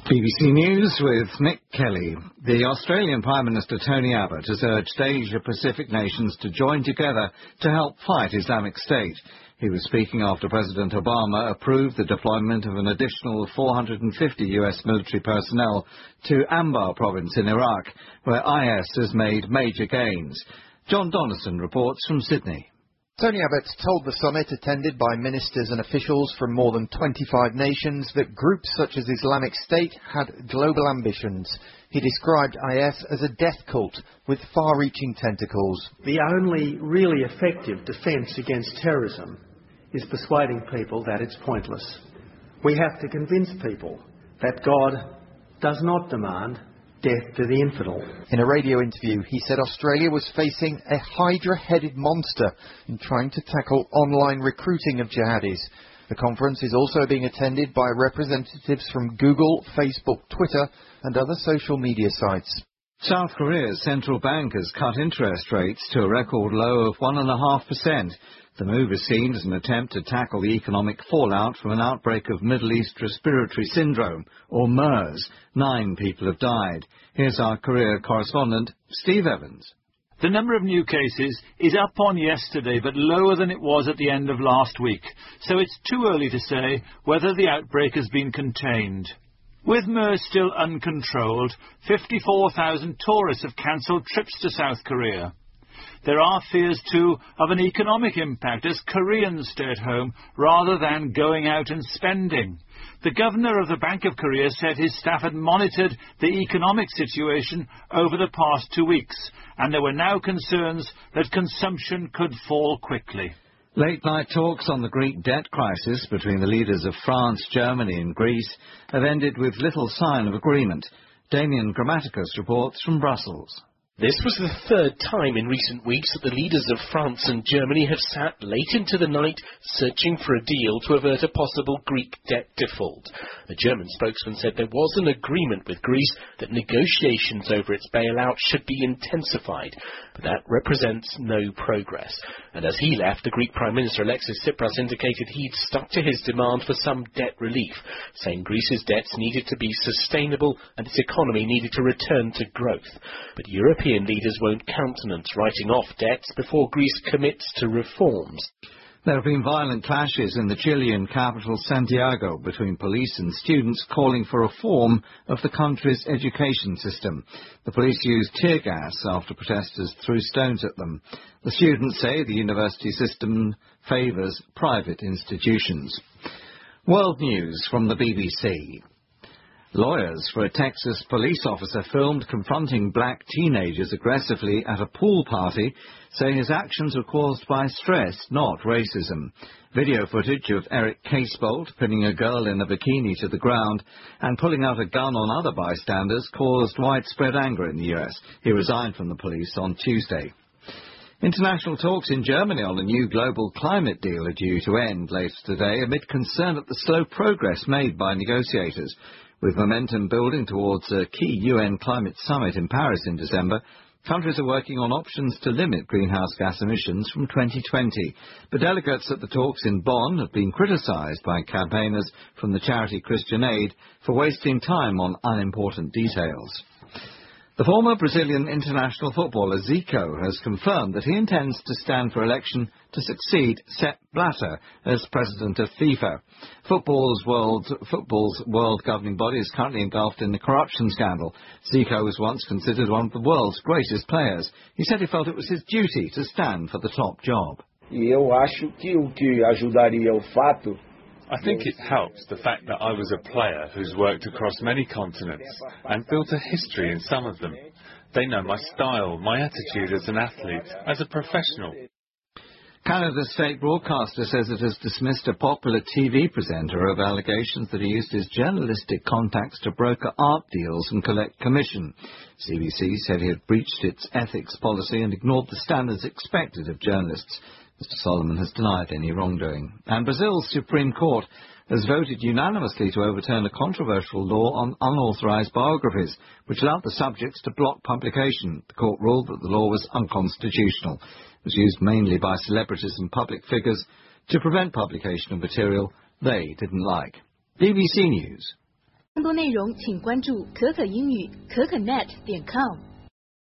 BBC News with Nick Kelly. The Australian Prime Minister Tony Abbott has urged Asia-Pacific nations to join together to help fight Islamic State. He was speaking after President Obama approved the deployment of an additional 450 US military personnel to Anbar province in Iraq, where IS has made major gains. John Donaldson reports from Sydney. Tony Abbott told the summit, attended by ministers and officials from more than 25 nations, that groups such as Islamic State had global ambitions. He described IS as a death cult with far-reaching tentacles. The only really effective defence against terrorism is persuading people that it's pointless. We have to convince people that God does not demand death to the infidel. In a radio interview, he said Australia was facing a hydra-headed monster in trying to tackle online recruiting of jihadis. The conference is also being attended by representatives from Google, Facebook, Twitter and other social media sites. South Korea's central bank has cut interest rates to a record low of 1.5%. The move is seen as an attempt to tackle the economic fallout from an outbreak of Middle East respiratory syndrome, or MERS. 9 people have died. Here's our Korea correspondent, Steve Evans. The number of new cases is up on yesterday, but lower than it was at the end of last week, so it's too early to say whether the outbreak has been contained. With MERS still uncontrolled, 54,000 tourists have cancelled trips to South Korea. There are fears, too, of an economic impact as Koreans stay at home rather than going out and spending. The governor of the Bank of Korea said his staff had monitored the economic situation over the past 2 weeks, and there were now concerns that consumption could fall quickly. Late-night talks on the Greek debt crisis between the leaders of France, Germany and Greece have ended with little sign of agreement. Damien Grammaticus reports from Brussels. This was the third time in recent weeks that the leaders of France and Germany have sat late into the night searching for a deal to avert a possible Greek debt default. A German spokesman said there was an agreement with Greece that negotiations over its bailout should be intensified, but that represents no progress. And as he left, the Greek Prime Minister Alexis Tsipras indicated he'd stuck to his demand for some debt relief, saying Greece's debts needed to be sustainable and its economy needed to return to growth. But European leaders won't countenance writing off debts before Greece commits to reforms. There have been violent clashes in the Chilean capital Santiago between police and students calling for reform of the country's education system. The police used tear gas after protesters threw stones at them. The students say the university system favours private institutions. World news from the BBC. Lawyers for a Texas police officer filmed confronting black teenagers aggressively at a pool party say his actions were caused by stress, not racism. Video footage of Eric Casebolt pinning a girl in a bikini to the ground and pulling out a gun on other bystanders caused widespread anger in the US. He resigned from the police on Tuesday. International talks in Germany on a new global climate deal are due to end later today amid concern at the slow progress made by negotiators. With momentum building towards a key UN climate summit in Paris in December, countries are working on options to limit greenhouse gas emissions from 2020. But delegates at the talks in Bonn have been criticised by campaigners from the charity Christian Aid for wasting time on unimportant details. The former Brazilian international footballer Zico has confirmed that he intends to stand for election to succeed Sepp Blatter as president of FIFA. Football's world governing body is currently engulfed in the corruption scandal. Zico was once considered one of the world's greatest players. He said he felt it was his duty to stand for the top job. I think it helps the fact that I was a player who's worked across many continents and built a history in some of them. They know my style, my attitude as an athlete, as a professional. Canada's state broadcaster says it has dismissed a popular TV presenter of allegations that he used his journalistic contacts to broker art deals and collect commission. CBC said he had breached its ethics policy and ignored the standards expected of journalists. Mr. Solomon has denied any wrongdoing. And Brazil's Supreme Court has voted unanimously to overturn a controversial law on unauthorised biographies, which allowed the subjects to block publication. The court ruled that the law was unconstitutional. It was used mainly by celebrities and public figures to prevent publication of material they didn't like. BBC News. 更多内容请关注可可英语可可net.com。